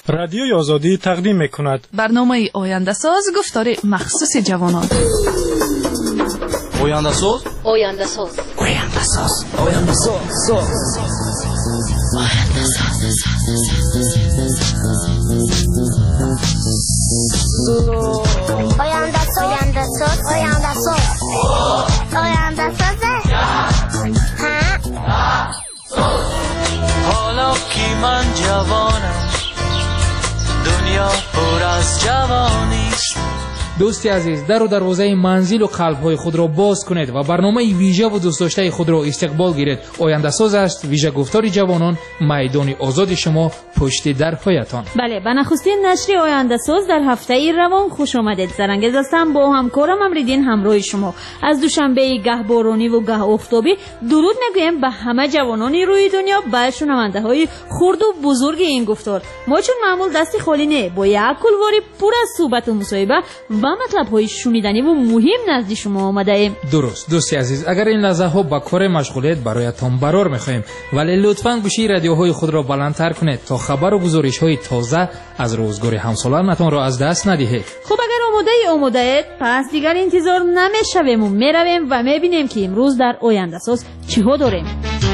رادیوی آزادی تقدیم می‌کند. برنامه آینده ساز گفتار مخصوص جوانان. آینده ساز، آینده ساز، آینده ساز، آینده ساز، آینده ساز، آینده ساز، آینده ساز، آینده ساز. حالا که من جوانم دنیا پر از جوانیست. دوستی عزیز، در و دروازه منزل و قلب‌های خود را باز کنید و برنامه ویژه و دوست داشته خود را استقبال گیرید. آینده ساز است، ویژه گفتار جوانان، میدان آزاد شما پشت درهایتان. بله، به نخستین نشر آینده ساز در هفته روان خوش آمدید. زرنگز هستم با همکارم امریدین همراه شما. از دوشنبه گه بارانی و گه آفتابی درود میگویم به همه جوانان روی دنیا، به شنونده‌های خرد و بزرگ این گفتار. ما چون معمول دستی خالی نه، با یک کلواری پر از صحبت و مصاحبه و مطلب‌های شنیدنی و مهم نزد شما آمده ایم. درست دوستی عزیز، اگر این لحظه ها با کار مشغولیت برایتان برار می‌خواهیم، ولی لطفاً گوشی رادیوهای خود را بلندتر کنید تا خبر و گزارش‌های تازه از روزگار همسالانتان را از دست ندهید. خب اگر آماده اید، پس دیگر انتظار نمی‌شویم و می‌رویم و می‌بینیم که امروز در آینده ساز چی‌ها داریم.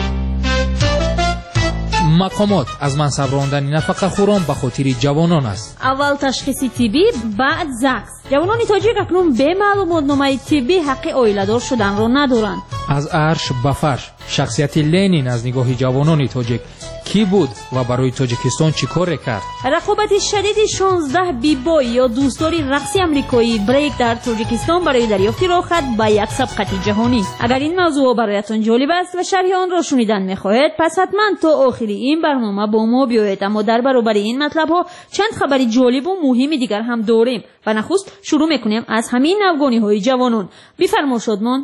مقامات از منصب راندن نفقه خوران به خاطر جوانان است. اول تشخیص طبی، بعد زکس. جوانان تاجیک اکنون به معلوماتنامه طبی حق عائله‌دار شدن را ندارند. از عرش به فرش، شخصیت لنین از نگاه جوانان تاجیک کی بود و برای تاجیکستان چی کار کرد؟ رقابت شدید 16 بی‌بای یا دوستداری رقصی آمریکایی بریک در تاجیکستان برای دریافت راهخط به یک سبقت جهانی. اگر این موضوع برایتان جالب است و شرح آن را شنیدن می‌خواهید، پس حتما تا آخری این برنامه با ما بیایید. اما در برابر این مطلب‌ها چند خبر جالب و مهم دیگر هم داریم. و نخست شروع می‌کنیم از همین افغانی‌های جوانان. بفرما شادمان.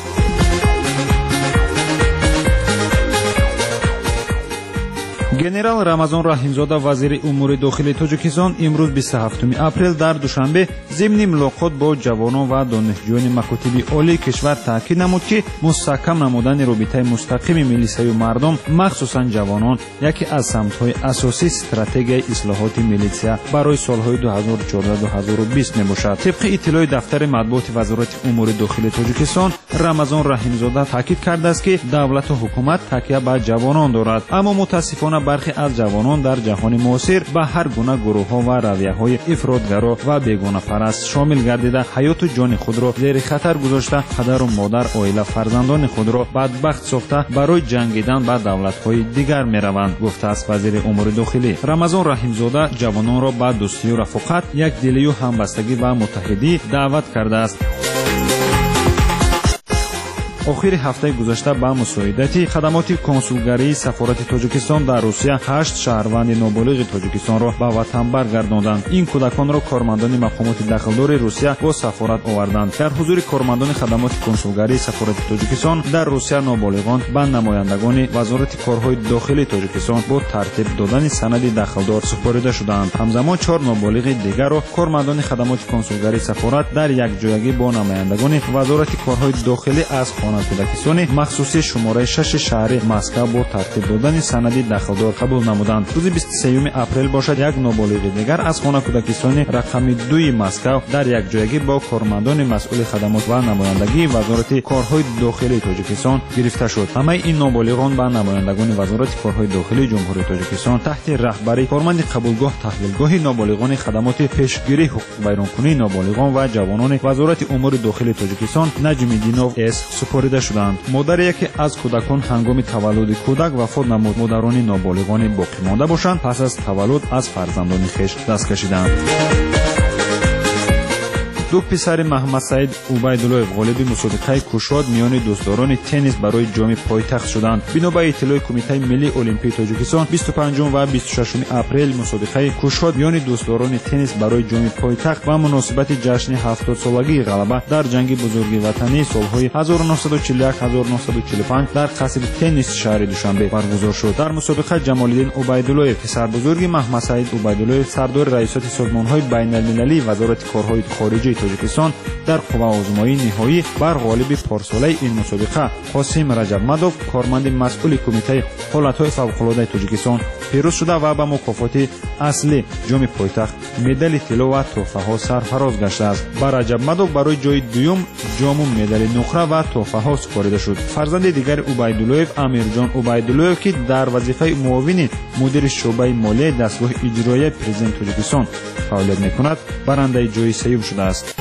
گنرال رمضان رحیمزاده وزیر امور داخلی تاجیکستان امروز 27 اپریل در دوشنبه ضمن ملاقات با جوانان و دانشجویان مکاتب عالی کشور تاکید نمود که مستحکم نمودن رابطه مستقیم میلیسیای و مردم، مخصوصا جوانان، یکی از سمت‌های اساسی استراتژی اصلاحات میلیسیا برای سال‌های 2014-2020 میباشد. طبق اطلاع دفتر مطبوعات وزارت امور داخلی تاجیکستان، رمضان رحیمزاده تاکید کرده است که دولت و حکومت تکیه بر جوانان دارد، اما متاسفانه برخی از جوانان در جهان معاصر به هر گونه گروه‌ها و رویه‌های افراط‌گرا و بیگانه پرست شامل گردیده حیات و جان خود را زیر خطر گذاشته، پدر و مادر، عائله، فرزندان خود را بدبخت ساخته برای جنگیدن با دولت‌های دیگر می‌روند، گفته است وزیر امور داخلی. رمضان رحیمزاده جوانان را به دوستی و رفاقت، یک دلی و همبستگی و متحدی دعوت کرده است. آخر هفته گذشته با مساعدت خدمات کنسولگری سفارت تاجیکستان در روسیه 8 شهروند نابالغ تاجیکستان را به وطن برگرداندند. این کودکان را کارمندان مقامات داخلدار روسیه با سفارت آوردند. در حضور کارمندان خدمات کنسولگری سفارت تاجیکستان در روسیه نابالغان به نمایندگان وزارت کارهای داخلی تاجیکستان با ترتیب دادن سند داخلدار سپرده شدند. همزمان 4 نابالغ دیگر را کارمندان خدمات کنسولگری سفارت در یک جایگی با نمایندگان وزارت کارهای داخلی از کودکستان مخصوصی شماره 6 شهر مسکو با ترتیب دادن سند داخلدار قبول نمودند. روز 23 اپریل باشد یک نابالغ دیگر از خانه کودکستان رقم 2 مسکو در یک جایگی با کارمندان مسئول خدمات و نمایندگی وزارت کارهای داخلی تاجیکستان گرفته شد. همه این نابالغان با نمایندگان وزارت کارهای داخلی جمهوری تاجیکستان تحت رهبری کارمند قبولگاه تحویلگاه نابالغان خدمات پیشگیری حقوق بیرونکنی نابالغان و جوانان وزارت امور داخلی تاجیکستان نجمیدینوف اس سپرده شدند. مادر یکی از کودکان هنگام تولد کودک وفات نمود. مادران نابالغان باقی مانده باشند پس از تولد از فرزندان خویش دست کشیدند. دو پسر محمد سعید عبیدالله غالب مسابقه کشاد میان دوستداران تنیس برای جام پایتخت شدند. بنا به اطلاع کمیته ملی المپیک تاجیکستان 25 و 26 اپریل مسابقه کشاد میان دوستداران تنیس برای جام پایتخت و مناسبت جشن 70 سالگی غلبه در جنگ بزرگ وطنی سالهای 1941-1945 در قصر تنیس شهر دوشنبه برگزار شد. در مسابقه جمال‌الدین عبیدالله پسر بزرگ محمد سعید عبیدالله سردار ریاست سازمان‌های بین‌المللی وزارت کارهای خارجی توجیکستان در قوه‌آزمایی نهایی بر غالب پارساله این مسابقه قاسم رجبمدov کارمند مسئول کمیته حالت‌های فوق‌العاده توجیکستان پیروز شده و به مکافات اصلی جام پایتخت مدال طلا و تحفه‌ها سرفراز گشته است. با رجبمدov برای جای دوم جام و مدال نقره و تحفه‌ها سپرده شد. فرزند دیگر عبیداللهیف امیرجان عبیداللهیف که در وظیفه معاون مدیر شعبه مالی دستگاه اجرایی پرزیدنت توجیکستان فعالیت می‌کند برنده جای سوم شده است.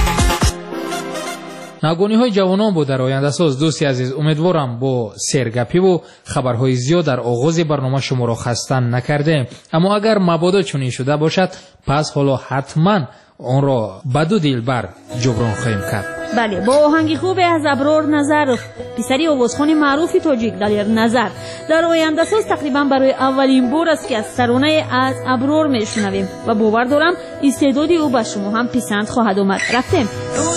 ناگونی‌های جوانان بود در آینده ساز. دوستی عزیز، امیدوارم با سرگپی و خبرهای زیاد در آغاز برنامه شما را خسته نکرده، اما اگر مبادا چنین شده باشد پس حالا حتما آن را به دو دلبر جبران خواهیم کرد. بله، با آهنگ خوب از ابرار نظر، پسری آوازخوان معروفی تاجیک دلیر نظر، در آینده ساز تقریبا برای اولین بار است که از ترانه از ابرار میشنویم و باور دارم استعداد او به شما هم پسند خواهد آمد. رفتیم.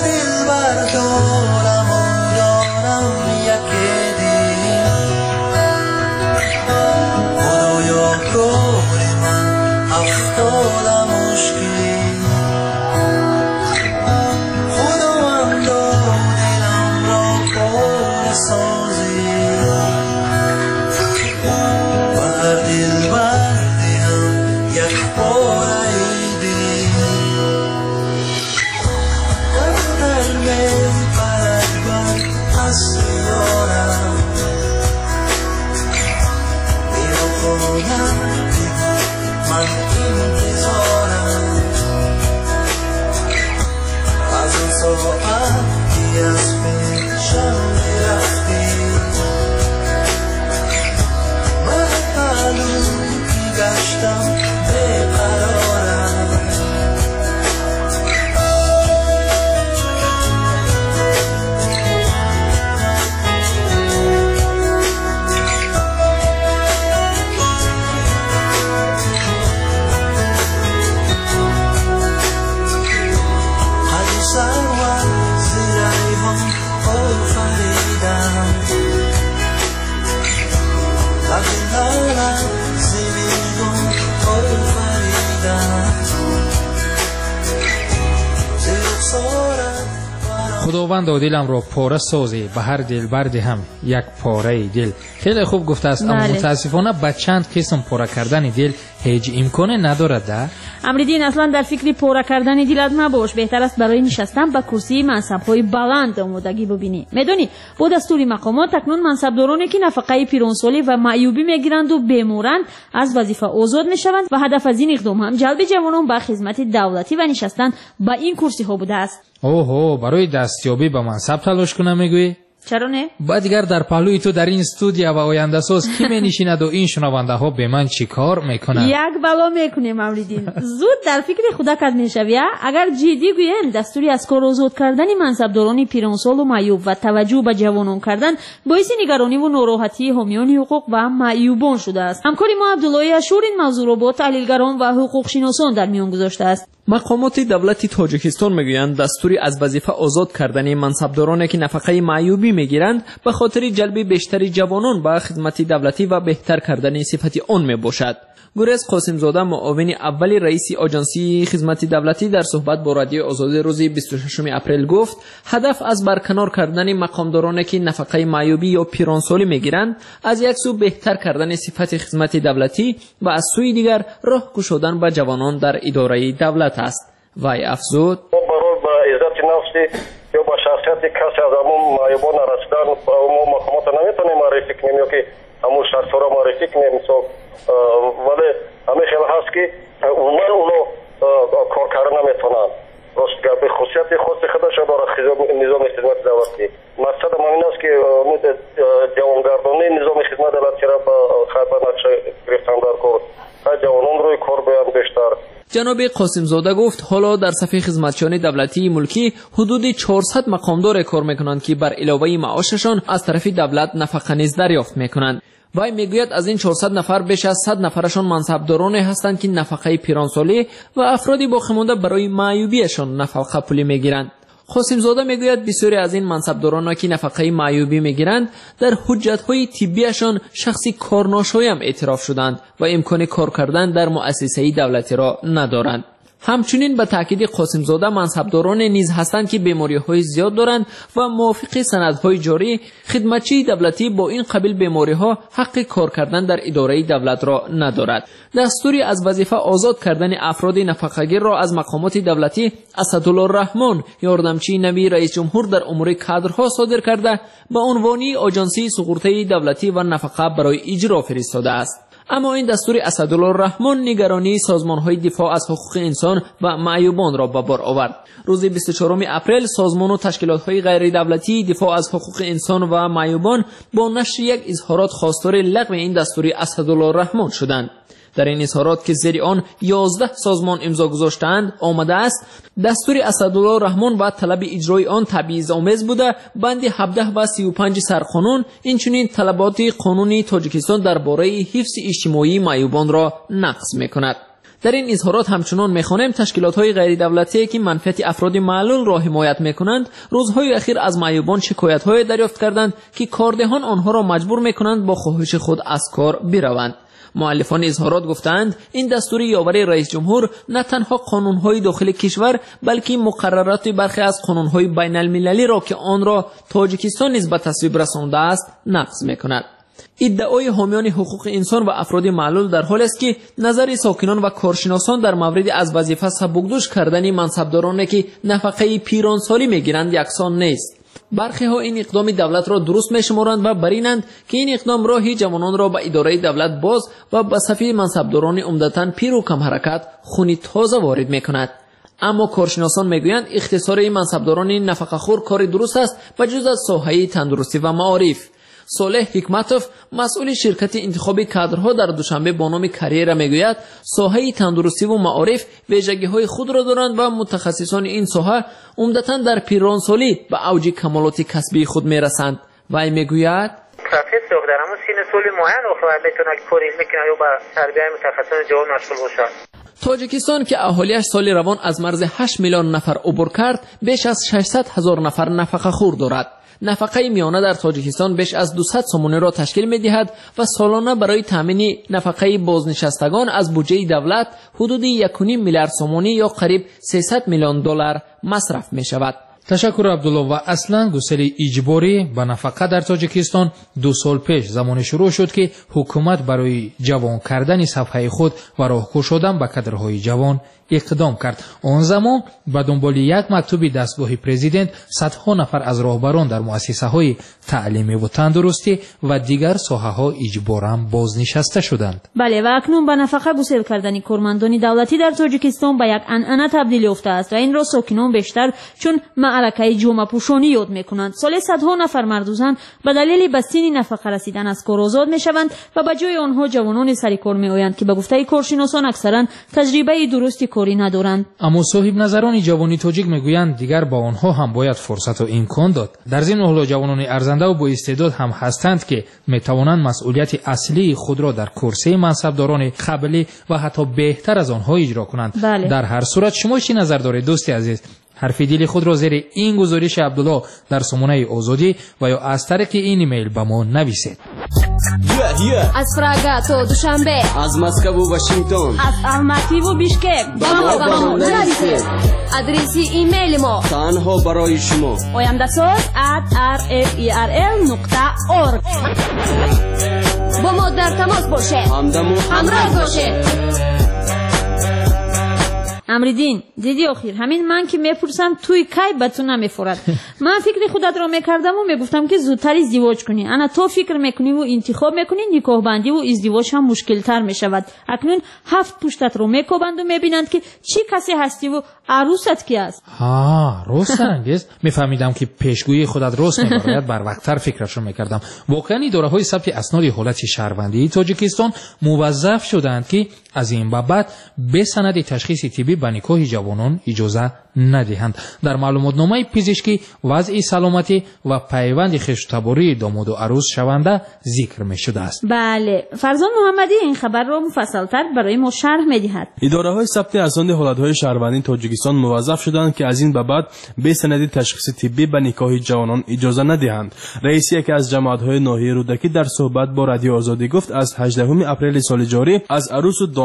خداوند دلم را پاره سازی، به هر دلبر دهم یک پاره دل. خیلی خوب گفته است، اما متاسفانه به چند قسم پاره کردن دل هیچ امکانی ندارد. امریدین، اصلا در فکر پاره کردن دلت نباش، بهتر است برای نشستن به کرسی منصب‌های بلند آمادگی ببینی. میدونی با دستور مقامات اکنون منصبدارانی که نفقه پیرانسالی و معیوبی میگیرند و بیمورند از وظیفه آزاد میشوند و هدف از این اقدام هم جلب جوانان به خدمت دولتی و نشستن به این کرسی ها بوده است. اوهو، برای دستیابی به منصب تلاش کنم میگویی؟ چرا نه؟ بعد دیگر در پهلوی تو در این استودیو و آینده ساز کی می‌نشیند و این شنونده ها به من چی کار میکنند؟ یک بلا میکنیم امریدین. زود در فکر خودت میشوی. اگر جدی گویند دستوری از کار آزاد کردن منصبداران پیرانسال و معیوب و توجه به جوانان کردن باعث نگرانی و ناراحتی حامیان حقوق و معیوبان شده است. همکار ما عبدالله اشور این موضوع را با تحلیلگران و حقوق شناسان در میان گذاشته است. مقامات دولت تاجیکستان میگویند دستوری از وظیفه آزاد کردن منصبدارانی که نفقه معیوبی میگیرند به خاطر جلب بیشتر جوانان به خدمت دولتی و بهتر کردن صفت آن میباشد. گریز قاسم زاده، معاون اول رئیس آژانسی خدمت دولتی، در صحبت با رادیو آزاد روز 26 اپریل گفت هدف از برکنار کردن مقامدارانی که نفقه معیوبی یا پیرانسالی میگیرند از یک سو بهتر کردن صفت خدمت دولتی و از سوی دیگر راه گشودن به جوانان در اداره دولت است. وی افزود برای با عزت نفسی یا با شخصیت کسی از همون معیوبان رسیدن ما مقامات نمیتونیم معرفی کنیم یا که همون شخص را معرفی کنیم، ولی همه خیلی هست که عموما اونو کار کردن نمیتونن. راست به خصوصیت خاص خودش داره نظام خدمت دولتی. مقصد من این است که جوانگردانی نظام خدمت دولتی را به خط نقشه گرفتن در کار تا جوانان روی کار بیان بیشتر. جناب قاسم زاده گفت حالا در صف خدمتچیان دولتی ملکی حدود 400 مقامدار کار میکنند که بر علاوه معاششان از طرف دولت نفقه نیز دریافت میکنند. وی میگوید از این 400 نفر بیش از 100 نفرشان منصبدارانی هستند که نفقه پیرانسالی و افرادی باقی مانده برای معیوبیشان نفقه پولی میگیرند. قاسم زاده میگوید بسیاری از این منصبداران که نفقه معیوبی میگیرند در حجت‌های طبیشان شخصی کارناشایی هم اعتراف شدند و امکان کار کردن در مؤسسه دولتی را ندارند. همچنین به تاکید قاسم زاده منصبداران نیز هستند که بیماری‌های زیاد دارند و موافق سندهای جاری خدمتچی دولتی با این قبیل بیماری‌ها حق کار کردن در اداره دولت را ندارد. دستوری از وظیفه آزاد کردن افراد نفقه‌گیر را از مقامات دولتی اسدالله الرحمن یاردمچی نوی رئیس جمهور در امور کادرها صادر کرده به عنوان آژانسی سقورته دولتی و نفقه برای اجرا فرستاده است. اما این دستور اسدالله الرحمن نگرانی سازمان‌های دفاع از حقوق انسان و معیوبان را به بار آورد. روز 24 اپریل سازمان و تشکیلات‌های غیر دولتی دفاع از حقوق انسان و معیوبان با نشر یک اظهارات خواستار لغو این دستور اسدالله الرحمن شدند. در این اظهارات که زیر آن 11 سازمان امضا گذاشتند آمده است دستور اسدالله الرحمن و طلب اجرای آن تبعیض‌آمیز بوده، بند 17 و 35 سرقانون اینچنین طلبات قانونی تاجیکستان درباره حفظ اجتماعی معیوبان را نقض می‌کند. در این اظهارات همچنان می‌خوانیم تشکیلات‌های غیر دولتی که منفعت افراد معلول را حمایت می‌کنند روزهای اخیر از معیوبان شکایت‌های دریافت کردند که کاردهان آنها را مجبور می‌کنند با خواهش خود از کار بروند. مؤلفان اظهارات گفتند این دستور یاوری رئیس جمهور نه تنها قانون‌های داخل کشور بلکه مقررات برخی از قانون‌های بین المللی را که آن را تاجیکستان نیز به تصویب رسانده است نقض می‌کند. ادعای حامیان حقوق انسان و افراد معلول در حال است که نظر ساکنان و کارشناسان در مورد از وظیفه سبکدوش کردن منصبدارانی که نفقه پیرانسالی می‌گیرند یکسان نیست. برخی ها این اقدام دولت را درست می‌شمارند و برینند که این اقدام راهی جوانان را به اداره دولت باز و به صف منصبداران عمدتاً پیر و کم حرکت خون تازه وارد می‌کند. اما کارشناسان میگویند اختصار این منصبداران نفقه‌خوار کار درست است و جز از ساحه تندرستی و معارف. صالح حکمتوف مسئول شرکت انتخاب کادرها در دوشنبه با نام کاریر میگوید ساحه تندرستی و معارف ویژگی‌های خود را دارند و متخصصان این ساحه عمدتاً در پیرانسالی به اوج کمالات کسبی خود میرسند. وی میگوید تفصیل در همون سین سال معین اخواد میتونه کاری میکنه یا با تربیت متخصصان جوان مشغول باشد. تاجیکستان که اهالیش سال روان از مرز 8 میلیون نفر عبور کرد بیش از 600,000 نفر نفقه خور دارد. نفقه میانه در تاجیکستان بیش از 200 سومونی را تشکیل می‌دهد و سالانه برای تامین نفقه بازنشستگان از بودجه دولت حدود 1.5 میلیارد سومونی یا قریب 300 میلیون دلار مصرف می‌شود. تشکر عبدالله. و اصلا گسیل اجباری به نفقه در تاجیکستان 2 سال پیش زمان شروع شد که حکومت برای جوان کردن صفحه خود و راهکو شدن به کادرهای جوان اقدام کرد. آن زمان به دنبال یک مکتوب دستگاه پرزیدنت صدها نفر از راهبران در مؤسسه‌های تعلیمی و تندرستی و دیگر ساحه‌ها اجباراً بازنشسته شدند. بله، و اکنون به نفقه گسیل کردن کارمندان دولتی در تاجیکستان به یک عنعنه تبدیل یافته است و این را ساکنان بیشتر چون معرکه جامعه پوشانی یاد می‌کنند. سال صدها نفر مرد و زن به دلیل به سن نفقه رسیدن از کار آزاد می‌شوند و به جای آنها جوانان سر کار می‌آیند که به گفته کارشناسان اکثراً تجربه درستی کاری ندارند. اما صاحب نظران جوانی تاجیک میگویند دیگر با آنها هم باید فرصت و امکان داد. در ضمن حالا جوانان ارزنده و با استعداد هم هستند که میتوانند مسئولیت اصلی خود را در کرسی منصبداران قبلی و حتی بهتر از آنها اجرا کنند. بله. در هر صورت شما چی نظر دارید دوست عزیز؟ حرف دل خود را زیر این گزارش عبدالله در سامانه آزادی و یا از طریق این ایمیل به ما نویسید. از پراگا تا دوشنبه، از مسکو و واشنگتن، از الماتی و بیشکک با ما نویسید. آدرس ایمیل ما تنها برای شما oyandasaz@rferl.org. با ما در تماس باشه، همراه باشه. امریدین دیدی آخر همین من که میپرسم توی کی به تو نمیفورد. من فکر خودت را میکردم و میگفتم که زودتر ازدواج کنی. انا تو فکر میکنی و انتخاب میکنی، نکاح بندی و ازدواج هم مشکل تر میشود. اکنون 7 پشتت رو میکوبند و میبینند که چی کسی هستی و عروست کی است. راست انگیز میفهمیدم که پیشگویی خودت راست میبراید بر وقتتر فکرشون میکردم. واقعا اداره‌های ثبت اسناد حالت شهروندی تاجیکستان موظف شدند که از این به بعد به سند تشخیص طبی به نکاح جوانان اجازه ندهند. در معلومات نامه پزشکی وضع سلامتی و پیوند خویشتباری داماد و عروس شونده ذکر می شده است. بله، فرزان محمدی این خبر را مفصل‌تر برای ما شرح می‌دهد. اداره‌های ثبت اسناد حالت‌های شهروندی تاجیکستان موظف شدند که از این به بعد به سند تشخیص طبی به نکاح جوانان اجازه ندهند. رئیس یکی از جماعت‌های ناحیه رودکی در صحبت با رادیو آزادی گفت از 18 اپریل سال جاری از عروس و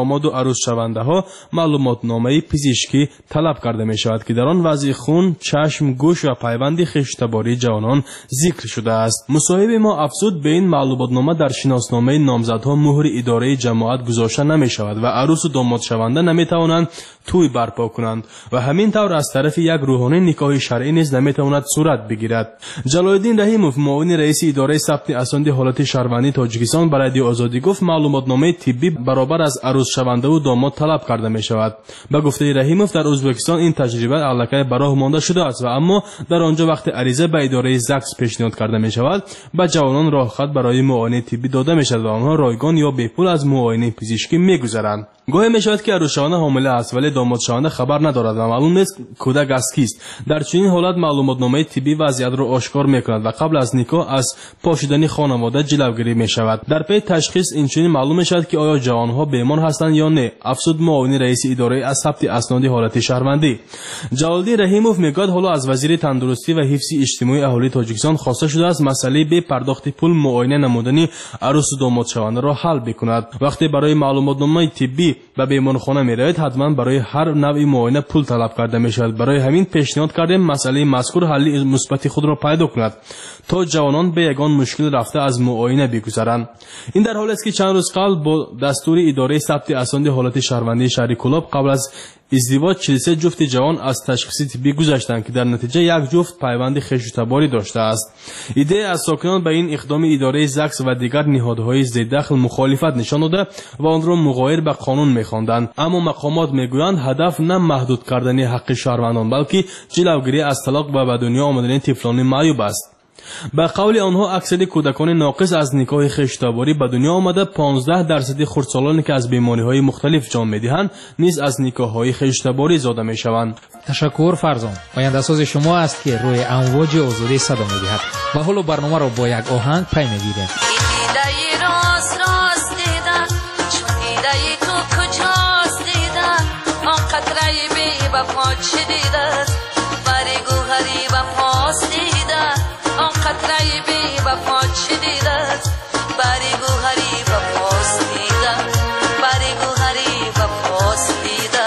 داماد و عروس شونده ها معلوماتنامه پزشکی طلب کرده می شود که در آن وضع خون، چشم، گوش و پیوند خشتباری جوانان ذکر شده است. مصاحب ما افزود به این معلوماتنامه در شناسنامه نامزدها مهر اداره جماعت گذاشته نمی شود و عروس و داماد شونده نمی توانند توی برپا کنند و همین طور از طرف یک روحانی نکاح شرعی نیز نمی تواند صورت بگیرد. جلالالدین رحیموف معاون رئیس اداره ثبت اسناد حالت شهروندی تاجیکستان برای رادیو آزادی گفت معلوماتنامه طبی برابر از عروس شونده و داماد طلب کرده می شود. به گفته رحیموف در ازبکستان این تجربه علکه براه مانده شده است و اما در آنجا وقت عریضه به اداره زکس پیشنهاد کرده می شود به جوانان راهخط برای معاینه طبی داده می شود و آنها رایگان یا بی پول از معاینه پزشکی می گذرند. گاهی می شود که عروس شونده حامله است ولی داماد شونده خبر ندارد و معلوم نیست کودک از کیست. در چنین حالت معلوماتنامه طبی وضعیت را آشکار می کند و قبل از نکاح از پاشیدن خانواده جلوگیری می شود. در پی تشخیص اینچنین معلوم می شود که آیا جوانها بیمار هستند یا نه. افزود معاون رئیس اداره از ثبت اسناد حالت شهروندی. جلالالدین رحیموف میگوید حالا از وزیر تندرستی و حفظ اجتماعی اهالی تاجیکستان خواسته شده است مسئله به پرداخت پول معاینه نمودنی عروس و داماد شونده را حل بکند. وقتی برای معلوماتنامه طبی به بیمارخانه می‌روید حتما برای هر نوع معاینه پول طلب کرده می‌شود. برای همین پیشنهاد کردیم مسئله مذکور حل مثبت خود را پیدا کند تا جوانان به یگان مشکل رفته از معاینه بگذرند. این در حالی است که چند روز قبل با دستور اداره ثبت اسناد حالت شهروندی شهر کلاب قبل از ازدواج 43 جفت جوان از تشخیص طبی گذشتند که در نتیجه یک جفت پیوند خشونت‌باری داشته است. ایده از ساکنان به این اقدام اداره زکس و دیگر نهادهای ذی دخل مخالفت نشان داده و آن را مغایر به قانون می‌خواندند، اما مقامات میگویند هدف نه محدود کردن حق شهروندان بلکه جلوگیری از طلاق و به دنیا آمدن طفلان معیوب است. به قول آنها اکثر کودکان ناقص از نکاح خشونت‌باری به دنیا آمده 15% خردسالانی که از بیماری‌های مختلف جان می‌دهند نیز از نکاح‌های خشونت‌باری زاده می‌شوند. تشکر فرزان. آینده‌ساز شما است که روی امواج آزادی صدا می‌دهد و حالا برنامه را با یک آهنگ پی می‌گیریم. قطره بی وفا چه دیده بری گوهری وفاست دیده بری گوهری وفاست دیده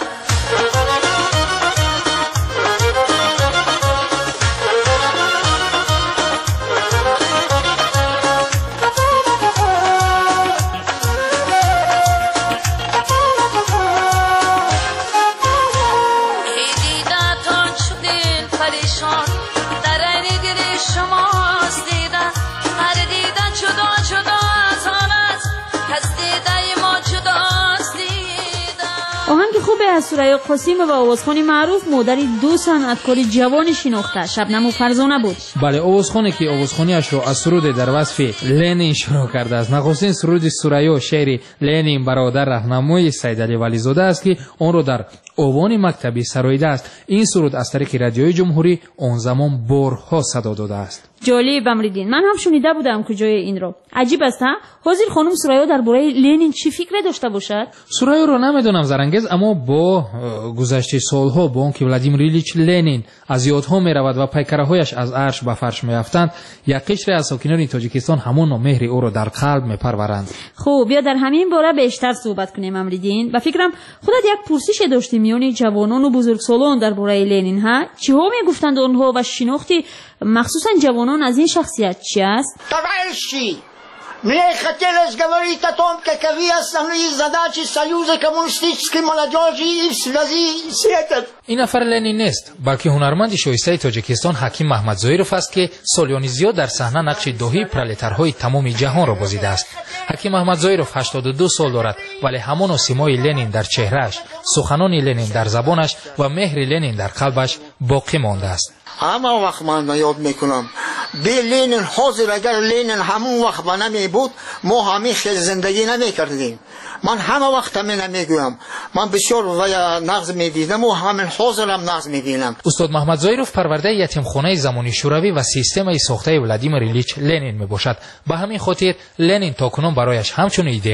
ای دیده تا شدین پریشان در این دل شماست دیده هر دیده جدا جدا از آن است از دیده ما جداست دیده. آهنگ خوبی از سریا قاسم و آوازخوانی معروف مادری دو صنعتکار جوان شناخته شبنم و فرزانه بود. بله، آوازخوانی که آوازخوانیش را از سرود در وصف لنین شروع کرده است. نخستین سرود سریا شعر لنین برادر راهنمای سیدعلی ولیزاده است که آن را در اوان مکتبی سراییده است. این سرود از طریق رادیوی جمهوری آن زمان بارها صدا داده است. جالب امریدین، من هم شنیده بودم کجای این را. عجیب است ها؟ حاضر خانم سریا درباره لنین چی فکر داشته باشد؟ سریا را نمیدونم زرنگز، اما با گذشته سالها با آنکه ولادیمیر ایلیچ لنین از یادها میرود و پیکرهایش از عرش به فرش میافتند، یک قشر از ساکنان تاجیکستان همان مهر او را در قلب میپرورند. خب بیا در همین باره بیشتر صحبت کنیم امریدین. و فکرم خودت یک پرسش داشتی میان جوانان و بزرگسالان درباره لنین ها؟ چی ها میگفتند آنها و شناختی مخصوصا جوانان از این шахсият چی است؟ Товарищи, мне хотелось говорить о том, каковы основные задачи Союза коммунистической молодежи и в связи с этим. این نفر لنین نیست، بلکه هنرمند شایسته تاجیکستان حکیم محمدزویروف است که سالیانی زیاد در صحنه نقش داهی پرولتارهای تمام جهان را بازیده است. حکیم محمدزویروف 82 سال دارد ولی همان سیمای لنین در چهرهش، سخنان لنین در زبانش و مهر لنین در قلبش باقی مانده است. همه وقت من یاد میکنم به لنین حاضر اگر لنین همون وقت با نمی بود ما همین خیلی زندگی نمی کردیم. من همه وقت همین نمیگویم، من بسیار نغز میدیدم و همین حاضرم نغز میدینم. استاد محمدزویروف پرورده یتیمخانه زمانی شوروی و سیستم ساخته ولادیمیر ایلیچ لنین میباشد. به همین خاطر لنین تاکنون برایش همچون ایدئال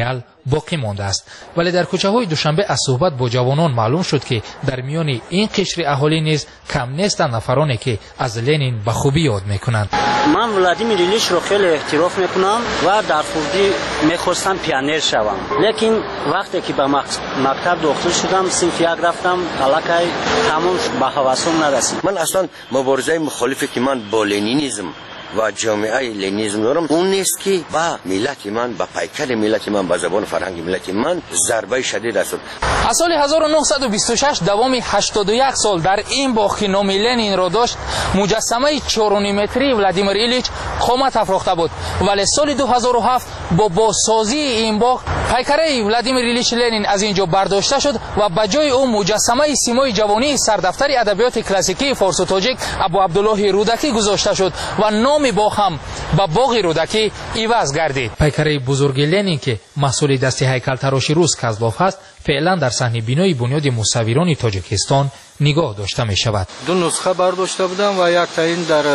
باقی مانده است. ولی در کوچه‌های دوشنبه از صحبت با جوانان معلوم شد که در میان این قشر اهالی نیز کم نیستند نفرانی که از لنین به خوبی یاد میکنند. من ولادیمیر ایلیچ رو خیلی احترام میکنم و در خردی میخواستم پیانر شوم، لیکن وقتی که به مکتب داخل شدم صنف یک رفتم علاقه تمام به حواسم نرسید. من اصلا مبارزه مخالفه که من با لنینیسم و جامعه لنینیسم دارم اون نیست که با ملت من، با پیکر ملت من، با زبان فرهنگ ملت من ضربه شدید است. از سال 1926 دوام 81 سال در این باغ که نام لنین را داشت مجسمه 4.5 متری ولادیمیر ایلیچ قامت افراخته بود، ولی سال 2007 با بازسازی این باغ پیکره ولادیمیر ایلیچ لنین از اینجا برداشته شد و به جای او مجسمه سیمای جوانی سردفتر ادبیات کلاسیکی فارس و تاجیک ابو عبدالله رودکی گذاشته شد و نام باغ هم به باغ رودکی عوض گردید. پیکره بزرگ لنین که مسئول دست هیکل تراشی روز کزلاف است فعلا در صحنه بینای بنیاد مصوران تاجیکستان نگاه داشته می شود. دو نسخه برداشته بودم و یک تا این در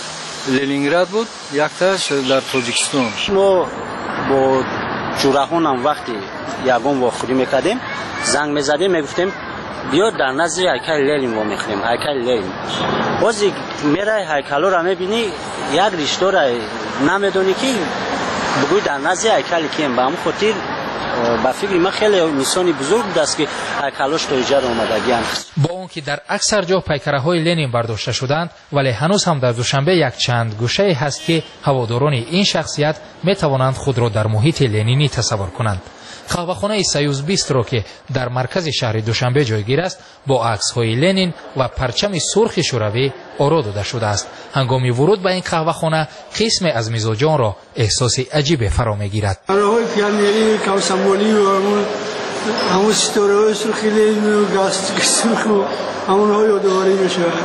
لنینگراد بود، یک تاش در تاجیکستان. ما با جورهانم وقتی یگان واخوری میکردیم زنگ میزدیم میگفتیم بیا در نزد هیکل لنین رو میخوریم، هیکل لنین. بازی میره هیکل را میبینی یک رشته را نمیدونی که بگوی در نزد هیکل کیم. به همون خاطر با فکر من خیلی انسانی بزرگ بود است که هیکلش تا اینجا آمدگی است. با اون که در اکثر جا پیکره های لنین برداشته شدند، ولی هنوز هم در دوشنبه یک چند گوشه هست که هواداران این شخصیت می توانند خود را در محیط لنینی تصور کنند. قهوه‌خانه سیوز بیسترو که در مرکز شهر دوشنبه جایگیر است با عکس‌های لنین و پرچم سرخ شوروی آرا داده شده است. هنگام ورود به این قهوه‌خانه قسم از میزبان را احساس عجیب فرا می‌گیرد. آراهای پیانری که سمبولی و همون ستاره سرخ لنین و گاز سرخ و همونها یادآوری می‌شود.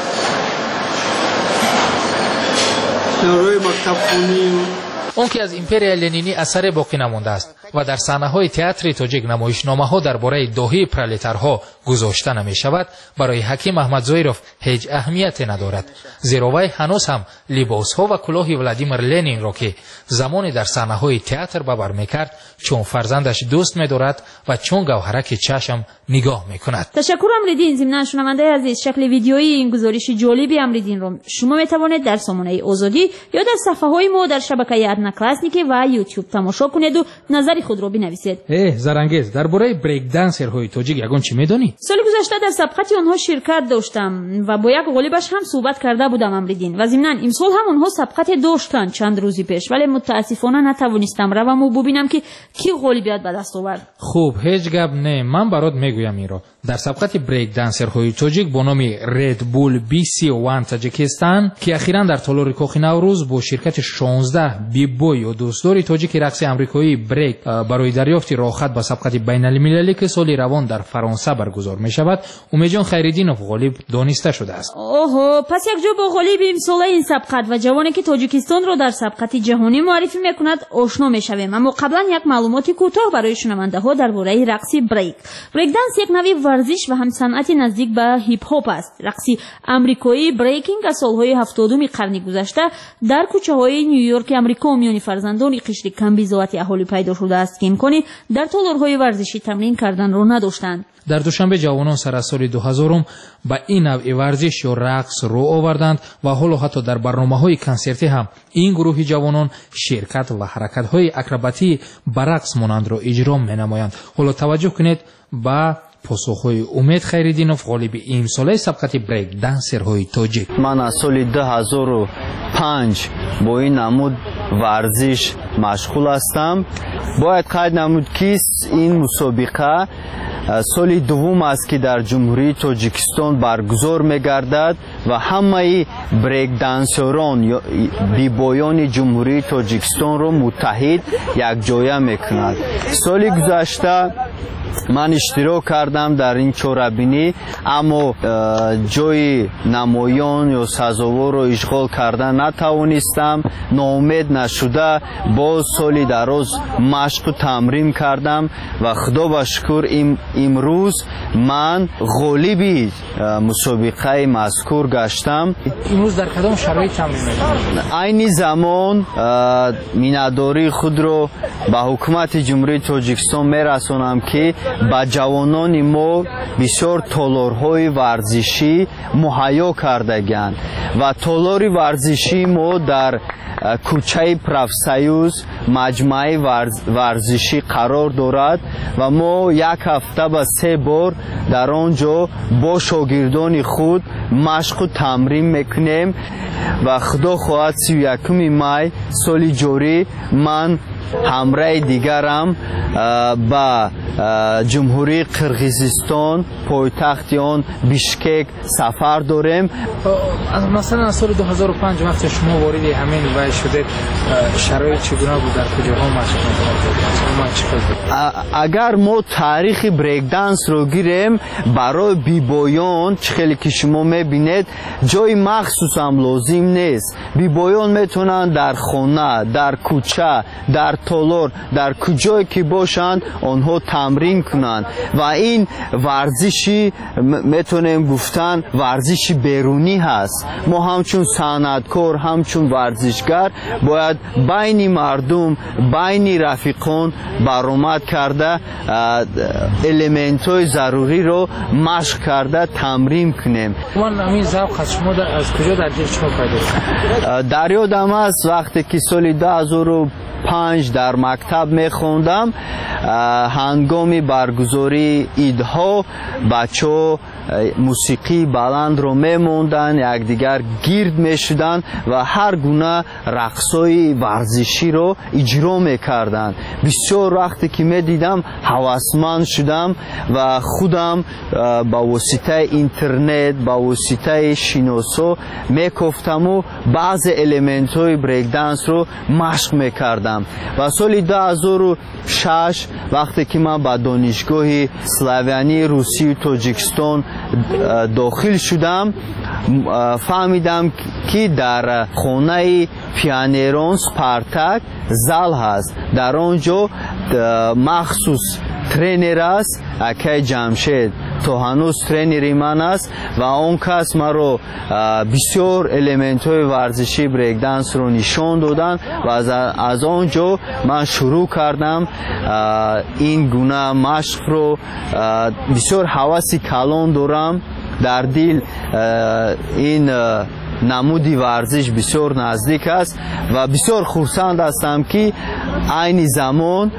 نوروی مکتب خونی اون که از ایمپریا لنینی اثر باقی نمانده است و در صحنه‌های تئاتر تاجیک نمایشنامه‌ها درباره داهی پرولتارها گذاشته نمی‌شود، برای حکیم احمدزویروف هیچ اهمیتی ندارد، زیرا وی هنوز هم لباس‌ها و کلاه ولادیمیر لنین را که زمانی در صحنه‌های تئاتر به بر می‌کرد چون فرزندش دوست می‌دارد و چون گوهرک چشم نگاه می‌کند. تشکر امریدین. ضمن شنونده عزیز، شکل ویدیویی این گزارش جالبی امریدین را شما می‌توانید در سامانه آزادی یا در صفحه‌های ما در شبکه ادناکلاسنیکی و یوتیوب تماشا کنید و نظر خود را بنویسید. زرانگیز، درباره بریک دنسرهای تاجیک یگان چی می‌دانی؟ سال گذشته در سبقت آنها شرکت داشتم و با یک غالبش هم صحبت کرده بودم امریدین و ضمناً امسال هم آنها سبقت داشتن چند روزی پیش، ولی متاسفانه نتوانستم روم و ببینم که کی غالبیت به دست آورد. خوب، هیچ گپ نه، من برات میگویم این را. در سبقت بریک دنسرهای تاجیک با نام رد بول BC1 تاجیکستان که اخیراً در تالار کاخ نوروز با شرکت 16 بیبوی و دوستدار تاجیک رقص آمریکایی بریک برای دریافت راهخط به سبقت بین‌المللی که سال روان در فرانسه برگزار می شود امیدجان خیرالدینوف غالب دانسته شده است. اوه، پس یک جو با غالب امسال این سبقت و جوانی که تاجیکستان را در سبقت جهانی معرفی میکند آشنا میشویم. اما قبلا یک معلوماتی کوتاه برای شنونده ها درباره رقص بریک دنس یک نوع ورزش و هم صنعتی نزدیک به هیپ هاپ است. رقص آمریکایی بریکینگ از سالهای 70 قرن گذشته در کوچه‌های نیویورک آمریکا میان فرزندان قشر کم بضاعت اهالی پیدا شده است که امکانی در تالارهای ورزشی تمرین کردن را نداشتند. در دوشنبه جوانان سر از سال 2000 به این نوع ورزش یا رقص رو آوردند و حالا حتی در برنامه‌های کنسرتی هم این گروه جوانان شرکت و حرکت‌های اکروباتی به رقص مانند را اجرا می‌نمایند. حالا توجه کنید با پاسخ‌های امید خیرالدینوف غالب امسال سبقت بریک دنسرهای تاجیک. من از سال 2005 با این نمود ورزش مشغول هستم. باید قید نمود که این مسابقه سال دوم است که در جمهوری تاجیکستان برگزار می‌گردد و همه بریک دنسران یا بیبایان جمهوری تاجیکستان را متحد یک جایه می‌کند. سال گذشته من اشتراک کردم در این چورابینی، اما جای نمایان یا سزاوار رو اشغال کردن نتوانستم. ناامید نشده باز سالی دراز مشق و تمرین کردم و خدا با شکر امروز من غالبی مسابقه مذکور گشتم. امروز در کدام شرایط تمرین می‌کنید؟ این زمان مینداری خود رو به حکومت جمهوری تاجیکستان میرسانم که با جوانان ما بسیار تالارهای ورزشی مهیا کردگند و تالار ورزشی ما در کوچه پروفسیوز مجمع ورزشی قرار دارد و ما یک هفته به 3 بار در آنجا با شاگردان خود مشق و تمرین میکنیم و خدا خواهد 31 می سال جاری من همراه دیگرم با جمهوری قرقیزستان پایتخت آن بیشکک سفر داریم. مثلا سال 2005 وقتی شما وارد همین وای شدید شرایط چگونه بود؟ در کجاها مشق می‌کردید؟ اگر ما تاریخ بریک دنس رو گیریم برای بیبایان خیلی که شما میبینید جای مخصوص هم لازم نیست. بیبایان میتونن در خانه، در کوچه، در تالار، در کجایی که باشند آنها تمرین کنند و این ورزشی میتونیم گفتن ورزشی بیرونی هست. ما همچون صنعتکار، همچون ورزشگر باید بین مردم، بین رفیقان برآمد کرده الیمنت های ضروری رو مشق کرده تمرین کنیم. من همین ذوق از شما از کجا در دل شما پیدا شد؟ در یادم است وقتی که سال 2005 در مکتب میخوندم، هنگامی برگزاری عیدها بچه موسیقی بلند رو میموندن، یکدیگر گرد میشدن و هر گونه رقصای ورزشی رو اجرا میکردن. بسیار وقتی که میدیدم هوسمند شدم و خودم با واسطه اینترنت، با واسطه شناسا میکفتم و بعض الیمنت های بریک دنس رو مشق میکردم. و سال 2006 وقتی که من به دانشگاه سلاویانی روسیه و تاجیکستان داخل شدم، فهمیدم که در خانه پیانیران سپارتاک زال هست. در آنجا مخصوص ترینر است اکای جمشید، تو هنوز ترینری من است و اون کس ما رو بسیار الیمنت های ورزشی بریک دنس رو نشان دادن و از آنجا من شروع کردم این گونه مشق رو. بسیار حواسی کلان دارم در دل این نمودی ورزش بسیار نزدیک است و بسیار خرسند هستم که این زمان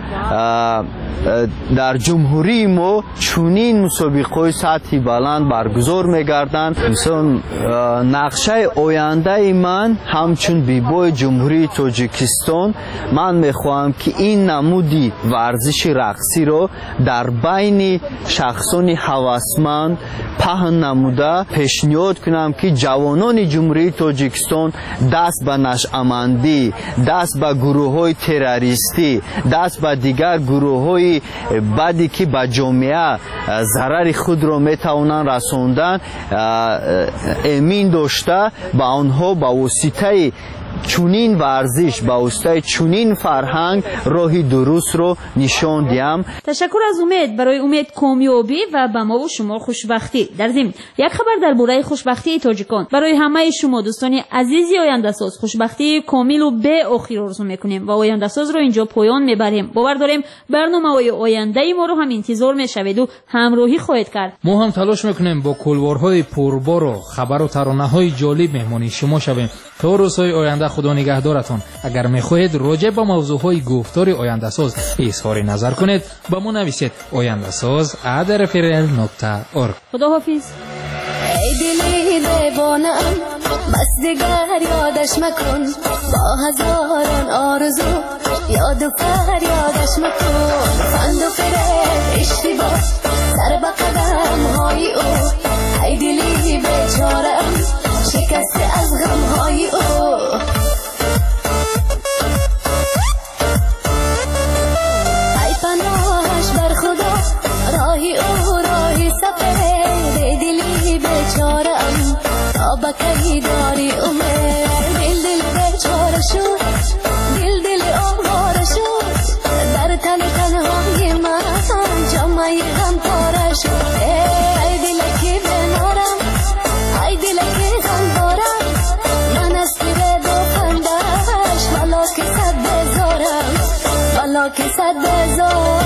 در جمهوری ما چونین مسابقه سطحی بلند برگزار می‌گردند. مثلا نقشه آینده من همچون بیبای جمهوری تاجیکستان من می‌خواهم که این نمودی ورزش رقصی رو در بین شخصان هوسمند پهن نموده پیشنهاد کنم که جوانان جمهوری تاجیکستان دست به نشأمندی، دست به گروه‌های تروریستی، دست به دیگر گروه‌های بعدی که به جامعه ضرر خود را میتوانند رساندن امین داشته با آنها با واسطه چونین ورزش، با واسطه چونین فرهنگ راهی درست رو نشان دیم. تشکر از امید. برای امید کامیابی و به ما و شما خوشبختی. در ضمن یک خبر درباره خوشبختی تاجیکان برای همه شما دوستان عزیزی آینده ساز خوشبختی کامل و به آخر آرزو میکنیم و آینده ساز رو اینجا پایان میبریم. باور داریم برنامه‌های آینده ما رو هم انتظار میشوید و همراهی خواهید کرد. ما هم تلاش میکنیم با کلوارهای پربار و خبر و ترانه‌های جالب مهمانی شما شویم. تا روزهای آینده خدا نگهدارتون. اگر میخواهید راجع به موضوعهای گفتار آینده ساز اظهار نظر کنید با ما نویسید oyandasaz@rfrl.org. خداحافظ. ای دلی دیوانم بس دیگر یادش مکن، با هزاران آرزو یاد و فریادش مکن. خند و فریب اشتباه سر به قدم های او، ای دلی بیچارم شکسته از غم های او. ای پناهش بر خدا کی داری امید دل دل بیچاره شد دل دل آواره شد در تن تنهای من جامعه غم پاره شد ای دل کی بنارم ای دل کی غم دارم من از پیر دو خندش والا که صد بزارم والا که صد بزارم